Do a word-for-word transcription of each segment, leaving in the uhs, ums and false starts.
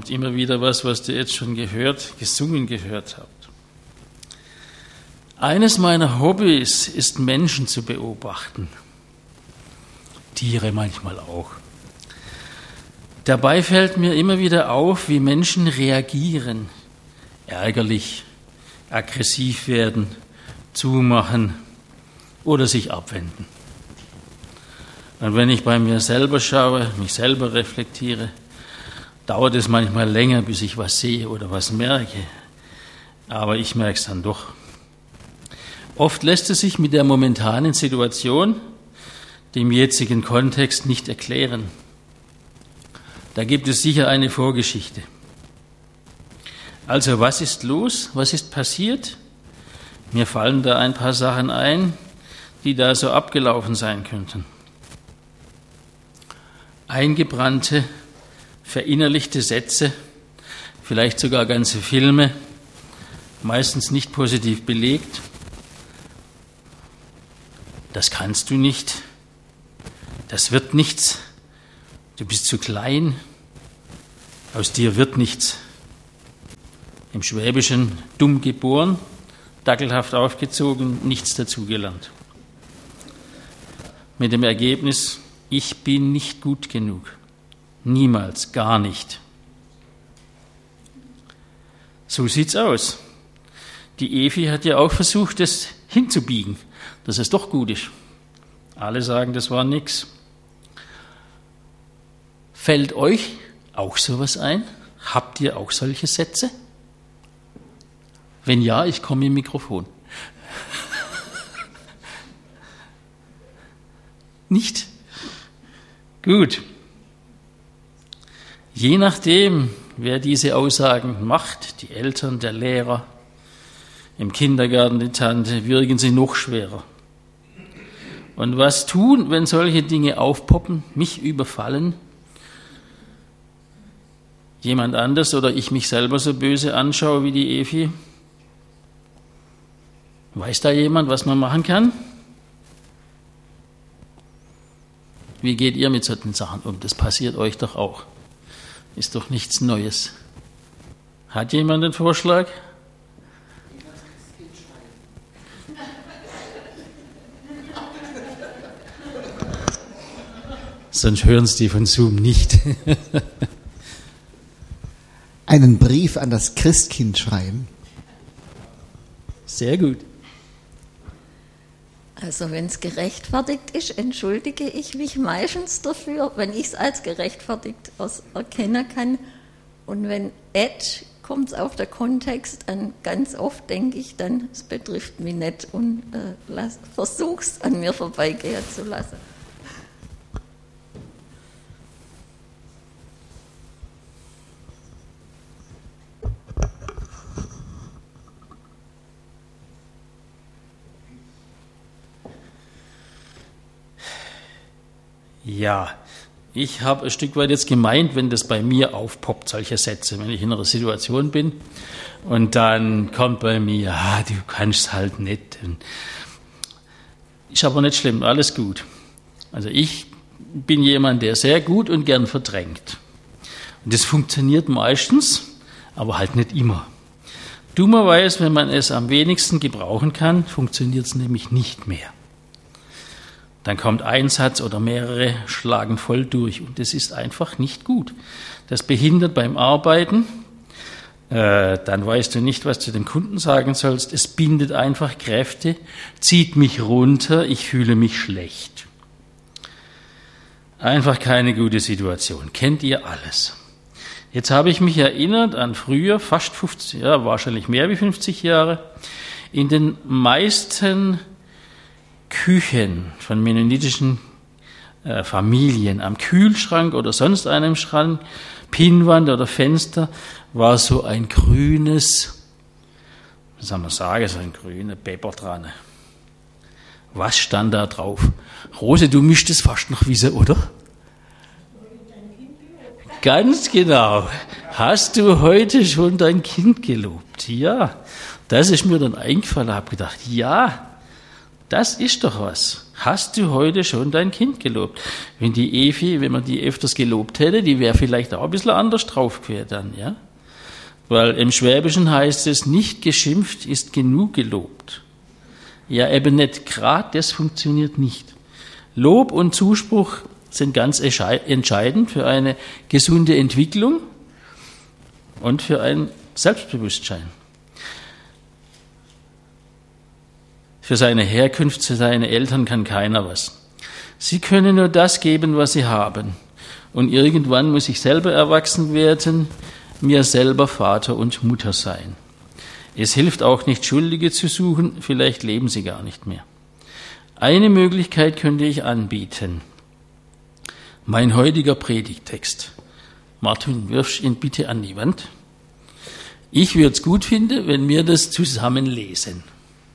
kommt immer wieder was, was ihr jetzt schon gehört, gesungen gehört habt. Eines meiner Hobbys ist, Menschen zu beobachten. Tiere manchmal auch. Dabei fällt mir immer wieder auf, wie Menschen reagieren. Ärgerlich, aggressiv werden, zumachen oder sich abwenden. Und wenn ich bei mir selber schaue, mich selber reflektiere, dauert es manchmal länger, bis ich was sehe oder was merke. Aber ich merke es dann doch. Oft lässt es sich mit der momentanen Situation, dem jetzigen Kontext, nicht erklären. Da gibt es sicher eine Vorgeschichte. Also, was ist los? Was ist passiert? Mir fallen da ein paar Sachen ein, die da so abgelaufen sein könnten. Eingebrannte, verinnerlichte Sätze, vielleicht sogar ganze Filme, meistens nicht positiv belegt. Das kannst du nicht, das wird nichts, du bist zu klein, aus dir wird nichts. Im Schwäbischen dumm geboren, dackelhaft aufgezogen, nichts dazugelernt. Mit dem Ergebnis, ich bin nicht gut genug. Niemals, gar nicht. So sieht's aus. Die Evi hat ja auch versucht, das hinzubiegen, dass es doch gut ist. Alle sagen, das war nix. Fällt euch auch sowas ein? Habt ihr auch solche Sätze? Wenn ja, ich komme im Mikrofon. Nicht? Gut. Je nachdem, wer diese Aussagen macht, die Eltern, der Lehrer, im Kindergarten die Tante, wirken sie noch schwerer. Und was tun, wenn solche Dinge aufpoppen, mich überfallen, jemand anders oder ich mich selber so böse anschaue wie die Evi? Weiß da jemand, was man machen kann? Wie geht ihr mit solchen Sachen um? Das passiert euch doch auch. Ist doch nichts Neues. Hat jemand einen Vorschlag? Sonst hören es die von Zoom nicht. Einen Brief an das Christkind schreiben. Sehr gut. Also wenn es gerechtfertigt ist, entschuldige ich mich meistens dafür, wenn ich es als gerechtfertigt erkennen kann. Und wenn Ed, kommt es auf den Kontext an, ganz oft denke ich dann, es betrifft mich nicht und äh, versuche es an mir vorbeigehen zu lassen. Ja, ich habe ein Stück weit jetzt gemeint, wenn das bei mir aufpoppt, solche Sätze, wenn ich in einer Situation bin und dann kommt bei mir, ja, du kannst halt nicht. Ist aber nicht schlimm, alles gut. Also ich bin jemand, der sehr gut und gern verdrängt. Und das funktioniert meistens, aber halt nicht immer. Dummerweise, wenn man es am wenigsten gebrauchen kann, funktioniert es nämlich nicht mehr. Dann kommt ein Satz oder mehrere, schlagen voll durch. Und das ist einfach nicht gut. Das behindert beim Arbeiten. Äh, dann weißt du nicht, was du dem Kunden sagen sollst. Es bindet einfach Kräfte, zieht mich runter, ich fühle mich schlecht. Einfach keine gute Situation. Kennt ihr alles. Jetzt habe ich mich erinnert an früher, fast fünfzig, ja, wahrscheinlich mehr wie fünfzig Jahre, in den meisten Küchen von mennonitischen äh, Familien, am Kühlschrank oder sonst einem Schrank, Pinnwand oder Fenster, war so ein grünes, was soll man sagen, so ein grüner Pepper dran. Was stand da drauf? Rose, du müsstest fast noch wissen, oder? Ganz genau. Hast du heute schon dein Kind gelobt? Ja. Das ist mir dann eingefallen, habe gedacht, ja, Das ist doch was. Hast du heute schon dein Kind gelobt? Wenn die Evi, wenn man die öfters gelobt hätte, die wäre vielleicht auch ein bisschen anders drauf gewesen dann, ja? Weil im Schwäbischen heißt es, nicht geschimpft ist genug gelobt. Ja, eben nicht gerade, das funktioniert nicht. Lob und Zuspruch sind ganz entscheidend für eine gesunde Entwicklung und für ein Selbstbewusstsein. Für seine Herkunft, für seine Eltern kann keiner was. Sie können nur das geben, was sie haben. Und irgendwann muss ich selber erwachsen werden, mir selber Vater und Mutter sein. Es hilft auch nicht, Schuldige zu suchen, vielleicht leben sie gar nicht mehr. Eine Möglichkeit könnte ich anbieten. Mein heutiger Predigttext. Martin, wirfst ihn bitte an die Wand. Ich würde es gut finden, wenn wir das zusammen lesen.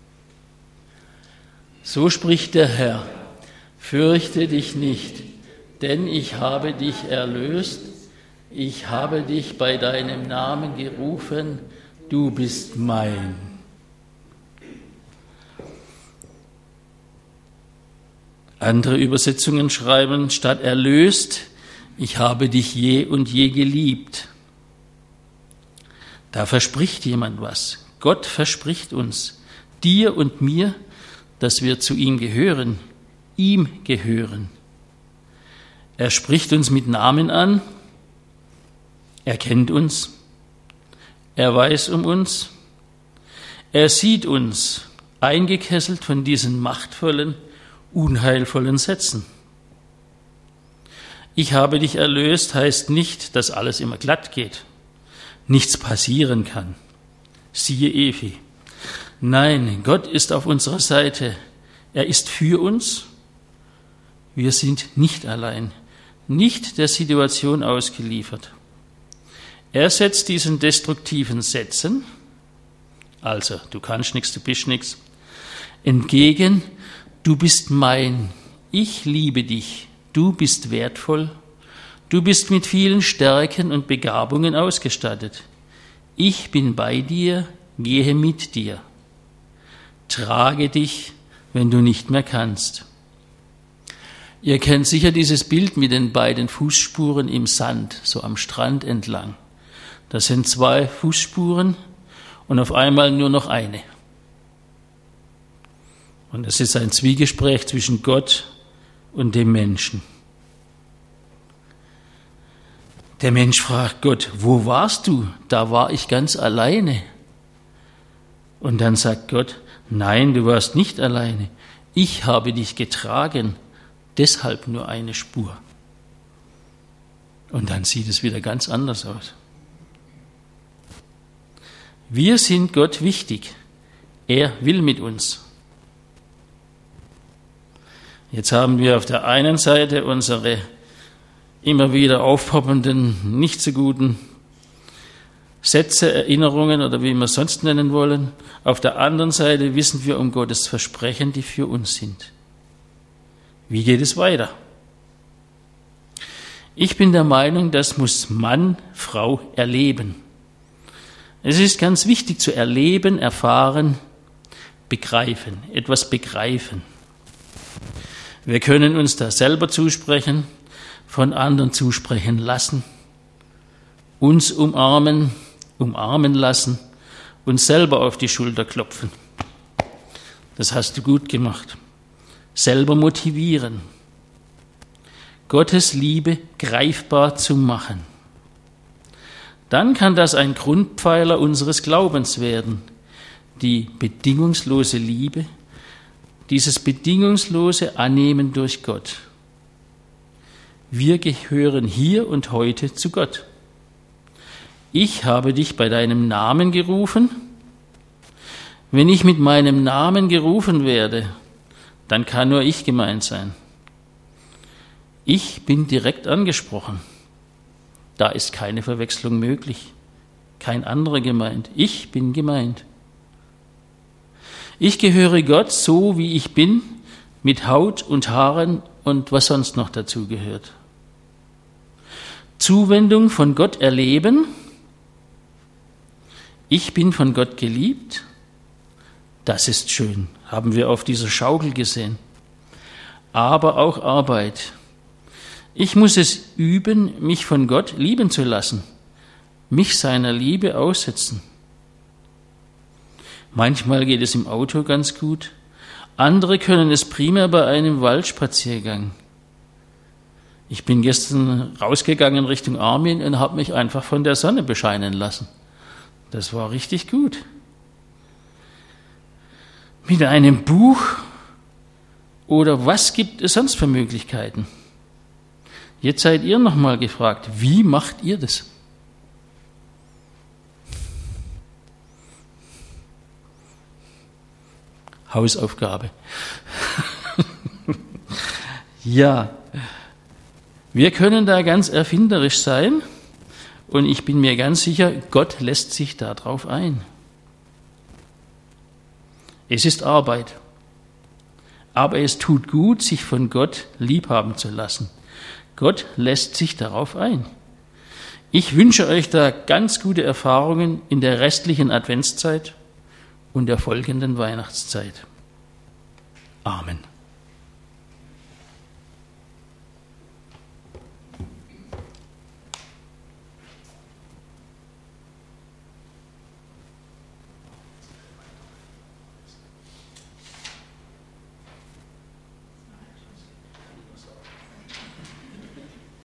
So spricht der Herr: Fürchte dich nicht, denn ich habe dich erlöst. Ich habe dich bei deinem Namen gerufen, du bist mein. Andere Übersetzungen schreiben statt erlöst, ich habe dich je und je geliebt. Da verspricht jemand was. Gott verspricht uns, dir und mir, dass wir zu ihm gehören, ihm gehören. Er spricht uns mit Namen an, er kennt uns, er weiß um uns, er sieht uns, eingekesselt von diesen machtvollen, unheilvollen Sätzen. Ich habe dich erlöst heißt nicht, dass alles immer glatt geht, nichts passieren kann. Siehe Evi. Nein, Gott ist auf unserer Seite. Er ist für uns. Wir sind nicht allein, nicht der Situation ausgeliefert. Er setzt diesen destruktiven Sätzen, also du kannst nichts, du bist nichts, entgegen, du bist mein, ich liebe dich, du bist wertvoll, du bist mit vielen Stärken und Begabungen ausgestattet. Ich bin bei dir, gehe mit dir. Trage dich, wenn du nicht mehr kannst. Ihr kennt sicher dieses Bild mit den beiden Fußspuren im Sand, so am Strand entlang. Das sind zwei Fußspuren und auf einmal nur noch eine. Und es ist ein Zwiegespräch zwischen Gott und dem Menschen. Der Mensch fragt Gott, wo warst du? Da war ich ganz alleine. Und dann sagt Gott, nein, du warst nicht alleine. Ich habe dich getragen, deshalb nur eine Spur. Und dann sieht es wieder ganz anders aus. Wir sind Gott wichtig. Er will mit uns. Jetzt haben wir auf der einen Seite unsere immer wieder aufpoppenden, nicht so guten Sätze, Erinnerungen oder wie wir es sonst nennen wollen. Auf der anderen Seite wissen wir um Gottes Versprechen, die für uns sind. Wie geht es weiter? Ich bin der Meinung, das muss Mann, Frau erleben. Es ist ganz wichtig zu erleben, erfahren, begreifen, etwas begreifen. Wir können uns da selber zusprechen, von anderen zusprechen lassen, uns umarmen, umarmen lassen, uns selber auf die Schulter klopfen. Das hast du gut gemacht. Selber motivieren. Gottes Liebe greifbar zu machen. Dann kann das ein Grundpfeiler unseres Glaubens werden. Die bedingungslose Liebe, dieses bedingungslose Annehmen durch Gott. Wir gehören hier und heute zu Gott. Ich habe dich bei deinem Namen gerufen. Wenn ich mit meinem Namen gerufen werde, dann kann nur ich gemeint sein. Ich bin direkt angesprochen. Da ist keine Verwechslung möglich. Kein anderer gemeint. Ich bin gemeint. Ich gehöre Gott so, wie ich bin, mit Haut und Haaren und was sonst noch dazu gehört. Zuwendung von Gott erleben. Ich bin von Gott geliebt. Das ist schön. haben wir auf dieser Schaukel gesehen. Aber auch Arbeit. Ich muss es üben, mich von Gott lieben zu lassen, mich seiner Liebe aussetzen. Manchmal geht es im Auto ganz gut, andere können es prima bei einem Waldspaziergang. Ich bin gestern rausgegangen Richtung Armin und habe mich einfach von der Sonne bescheinen lassen. Das war richtig gut. Mit einem Buch oder was gibt es sonst für Möglichkeiten? Jetzt seid ihr nochmal gefragt, wie macht ihr das? Hausaufgabe. Ja, wir können da ganz erfinderisch sein und ich bin mir ganz sicher, Gott lässt sich darauf ein. Es ist Arbeit, aber es tut gut, sich von Gott liebhaben zu lassen. Gott lässt sich darauf ein. Ich wünsche euch da ganz gute Erfahrungen in der restlichen Adventszeit und der folgenden Weihnachtszeit. Amen.